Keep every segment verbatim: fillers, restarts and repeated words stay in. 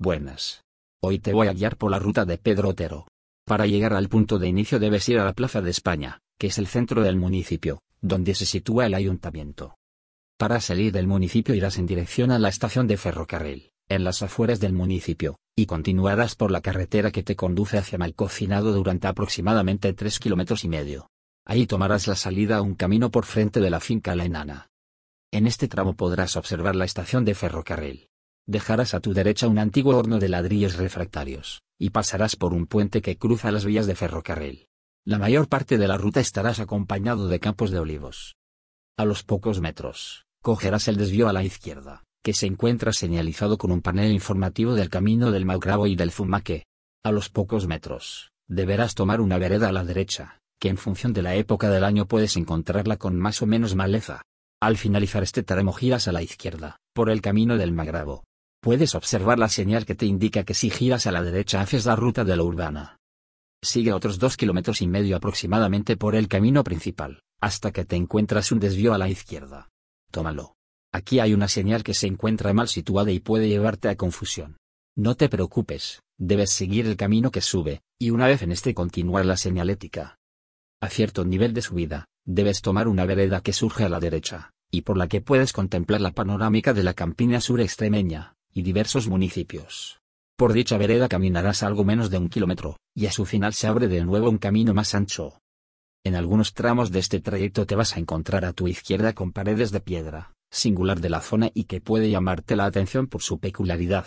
Buenas. Hoy te voy a guiar por la ruta de Pedro Otero. Para llegar al punto de inicio debes ir a la Plaza de España, que es el centro del municipio, donde se sitúa el ayuntamiento. Para salir del municipio irás en dirección a la estación de ferrocarril, en las afueras del municipio, y continuarás por la carretera que te conduce hacia Malcocinado durante aproximadamente tres kilómetros y medio. Ahí tomarás la salida a un camino por frente de la finca La Enana. En este tramo podrás observar la estación de ferrocarril. Dejarás a tu derecha un antiguo horno de ladrillos refractarios, y pasarás por un puente que cruza las vías de ferrocarril. La mayor parte de la ruta estarás acompañado de campos de olivos. A los pocos metros, cogerás el desvío a la izquierda, que se encuentra señalizado con un panel informativo del camino del Malgravo y del Zumaque. A los pocos metros, deberás tomar una vereda a la derecha, que en función de la época del año puedes encontrarla con más o menos maleza. Al finalizar este tramo giras a la izquierda, por el camino del Malgravo. Puedes observar la señal que te indica que si giras a la derecha haces la ruta de la urbana. Sigue otros dos kilómetros y medio aproximadamente por el camino principal, hasta que te encuentras un desvío a la izquierda. Tómalo. Aquí hay una señal que se encuentra mal situada y puede llevarte a confusión. No te preocupes, debes seguir el camino que sube, y una vez en este continuar la señalética. A cierto nivel de subida, debes tomar una vereda que surge a la derecha, y por la que puedes contemplar la panorámica de la campiña sur extremeña, y diversos municipios. Por dicha vereda caminarás algo menos de un kilómetro, y a su final se abre de nuevo un camino más ancho. En algunos tramos de este trayecto te vas a encontrar a tu izquierda con paredes de piedra, singular de la zona y que puede llamarte la atención por su peculiaridad.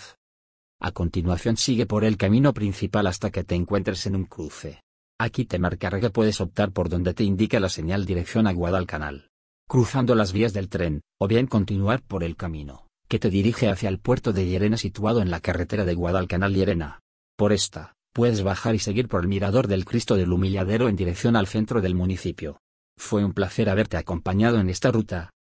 A continuación sigue por el camino principal hasta que te encuentres en un cruce. Aquí te marcará que puedes optar por donde te indica la señal dirección a Guadalcanal, cruzando las vías del tren, o bien continuar por el camino que te dirige hacia el puerto de Llerena situado en la carretera de Guadalcanal-Llerena. Por esta, puedes bajar y seguir por el mirador del Cristo del Humilladero en dirección al centro del municipio. Fue un placer haberte acompañado en esta ruta.